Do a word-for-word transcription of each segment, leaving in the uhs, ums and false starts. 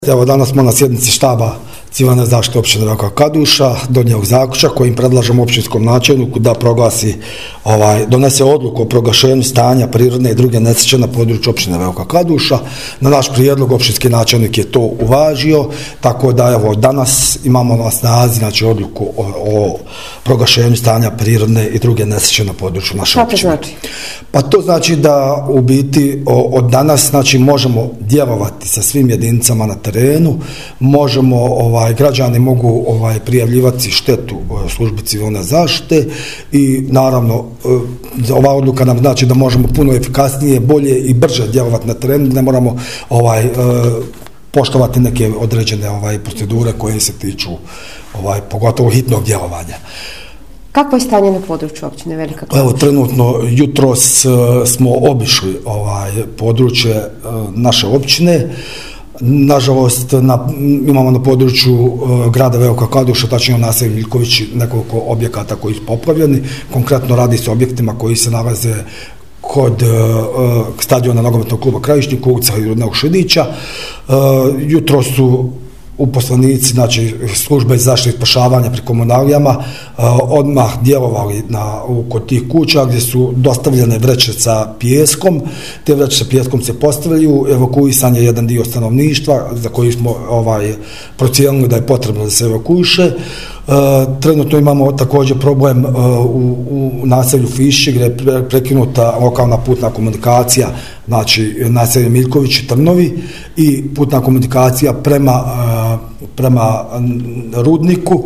Evo, danas smo na sjednici štaba civilne zaštite općine Velika Kladuša donijeli zaključak kojim predlažemo općinskom načelniku da proglasi, ovaj, donese odluku o proglašenju stanja prirodne i druge nesreće na području općine Velika Kladuša. Na naš prijedlog općinski načelnik je to uvažio, tako da evo danas imamo na snazi znači odluku o, o proglašenju stanja prirodne i druge nesreće na području naše Šta općine. to znači? Pa to znači da u biti o, od danas znači možemo djelovati sa svim jedinicama na terenu, možemo ovaj građani mogu ovaj prijavljivati štetu službi civilne zaštite i naravno ova odluka nam znači da možemo puno efikasnije, bolje i brže djelovati na terenu, ne moramo ovaj poštovati neke određene ovaj procedure koje se tiču ovaj pogotovo hitnog djelovanja. Kakvo je stanje na području općine Velika Kladuša? Evo, trenutno jutros smo obišli ovaj područje naše općine. Nažalost, na, imamo na području uh, grada Velika Kladuša, tačnije u naselju Miljkovići, nekoliko objekata koji su popravljeni. Konkretno radi se o objektima koji se nalaze kod uh, uh, stadiona nogometnog kluba Krajišnik, ulica Rudnevog Šidića. Uh, jutro su uposlenici, znači službe za zaštitu i spašavanja pri komunalijama uh, odmah djelovali na, u, kod tih kuća gdje su dostavljene vreće sa pijeskom. Te vreće sa pijeskom se postavljaju, evakuisan je jedan dio stanovništva za koji smo ovaj, procijenili da je potrebno da se evakuiše. Uh, trenutno imamo također problem uh, u, u naselju Fišće gdje je prekinuta lokalna putna komunikacija, znači naselje Miljković i Trnovi i putna komunikacija prema, uh, prema Rudniku.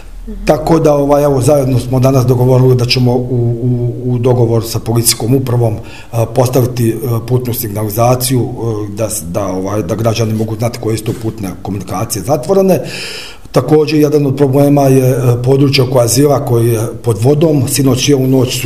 Tako da ovaj, evo, zajedno smo danas dogovorili da ćemo u, u, u dogovor sa policijskom upravom uh, postaviti uh, putnu signalizaciju uh, da, da, ovaj, da građani mogu znati koje su to putne komunikacije zatvorene. Također, jedan od problema je područje oko azila koji je pod vodom. Sinoć je u noć su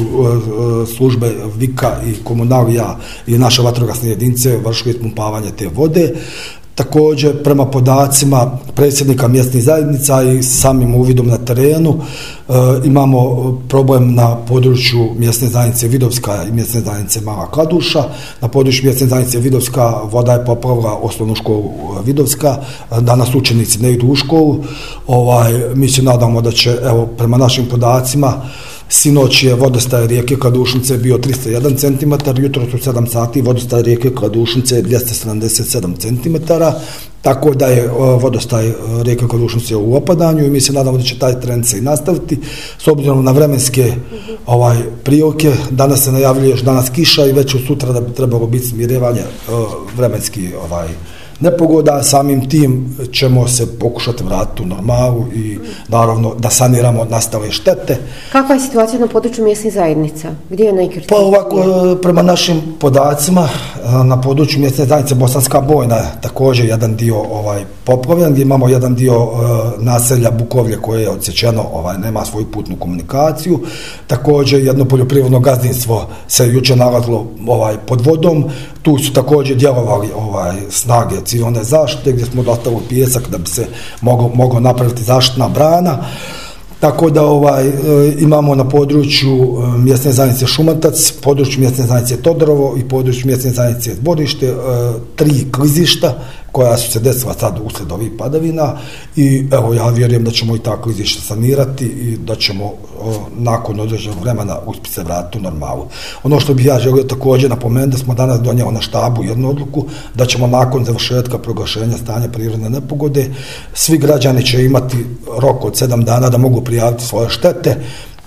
službe Vika i komunalija i naše vatrogasne jedinice vršili ispumpavanje te vode. Također, prema podacima predsjednika mjesnih zajednica i samim uvidom na terenu, e, imamo problem na području mjesne zajednice Vidovska i mjesne zajednice Mala Kladuša. Na području mjesne zajednice Vidovska voda je poplavila osnovnu školu Vidovska. Danas učenici ne idu u školu. Ovaj, mi se nadamo da će, evo, prema našim podacima, sinoć je vodostaj rijeke Kladušnice bio tristo jedan centimetar, jutro u sedam sati vodostaj rijeke Kladušnice dvjesto sedamdeset sedam centimetara, tako da je vodostaj rijeke Kladušnice u opadanju i mi se nadamo da će taj trend se i nastaviti. S obzirom na vremenske ovaj, prilike, danas se najavljuje još danas kiša i već od sutra da bi trebalo biti smirivanje vremenski ovaj, nepogoda, samim tim ćemo se pokušati vratiti u normalu i naravno da saniramo nastale štete. Kakva je situacija na području mjesnih zajednica? Gdje je najkritičnije? Pa ovako, prema našim podacima, na području mjesne zajednice Bosanska Bojna je također jedan dio ovaj, poplavljen, gdje imamo jedan dio uh, naselja Bukovlje koje je odsječeno, ovaj, nema svoju putnu komunikaciju. Također jedno poljoprivredno gazdinstvo se jučer nalazilo ovaj, pod vodom. Tu su također djelovali ovaj, snage civilne zaštite gdje smo dostavili pijesak da bi se moglo, moglo napraviti zaštitna brana. Tako da ovaj, imamo na području mjesne zajednice Šumatac, području mjesne zajednice Todorovo i području mjesne zajednice Dvorište, tri klizišta koja su se desila sad uslijed ovih padavina i evo ja vjerujem da ćemo i ta klizišta sanirati i da ćemo nakon određenog vremena uspjeti se vratiti u normalu. Ono što bih ja želio također napomenuti da smo danas donijeli na štabu jednu odluku da ćemo nakon završetka proglašenja stanja prirodne nepogode svi građani će imati rok od sedam dana da mogu prijaviti svoje štete.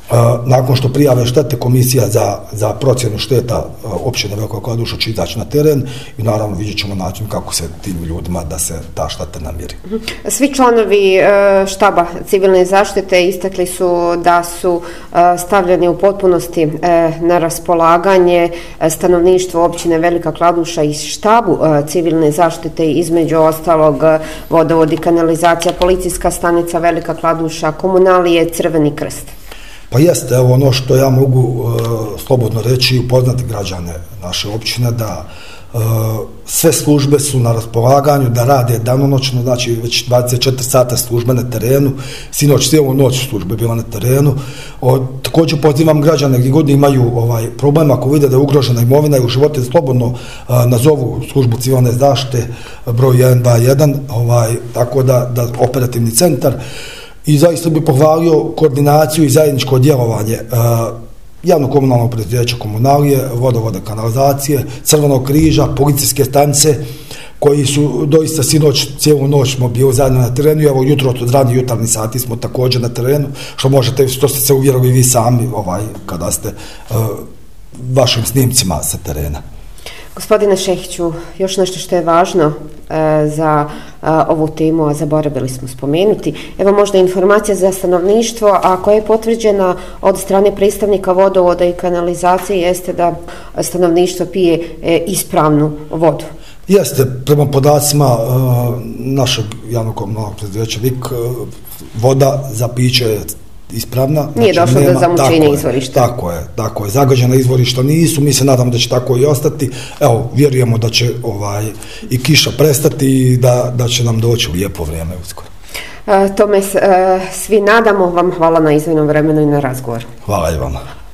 Nakon što prijave štete, komisija za, za procjenu šteta općine Velika Kladuša će izaći na teren i naravno vidjet ćemo način kako se tim ljudima da se ta šteta namiri. Svi članovi štaba civilne zaštite istakli su da su stavljeni u potpunosti na raspolaganje stanovništvo općine Velika Kladuša i štabu civilne zaštite, između ostalog vodovod i kanalizacija, policijska stanica Velika Kladuša, komunalije, Crveni krst. Pa jeste, evo ono što ja mogu uh, slobodno reći i upoznati građane naše općine da sve službe su na raspolaganju da rade danonoćno, znači već dvadeset četiri sata službe na terenu, sinoć cijelu noć službe bila na terenu. O, također pozivam građane gdje god imaju ovaj, problem, ako vide da je ugrožena imovina i u životu, slobodno a, nazovu službu civilne zaštite broj jedan dva jedan, ovaj, tako da, da operativni centar. I zaista bih pohvalio koordinaciju i zajedničko djelovanje a, javno komunalnog preduzeća Komunalije, vodovoda, kanalizacije, Crvenog križa, policijske stanice, koji su doista sinoć cijelu noć smo bili zajedno na terenu i evo jutro od rani jutarnji sati smo također na terenu, što možete, što ste se uvjerili vi sami ovaj, kada ste uh, vašim snimcima sa terena. Gospodine Šehiću, još nešto što je važno uh, za uh, ovu temu, a zaboravili smo spomenuti. Evo možda informacija za stanovništvo, a koja je potvrđena od strane predstavnika vodovoda i kanalizacije, jeste da stanovništvo pije uh, ispravnu vodu. Jeste, prema podacima uh, našeg javnog komunalnog preduzeća V I K, uh, voda za piće je ispravna. Nije znači, došlo nema, do zamućenja izvorišta. Tako je, tako je. Zagađena izvorišta nisu, mi se nadamo da će tako i ostati. Evo, vjerujemo da će ovaj, i kiša prestati i da, da će nam doći lijepo vrijeme uskoro. Uh, tome uh, svi nadamo. Vam hvala na izdvojenom vremenu i na razgovor. Hvala i vama.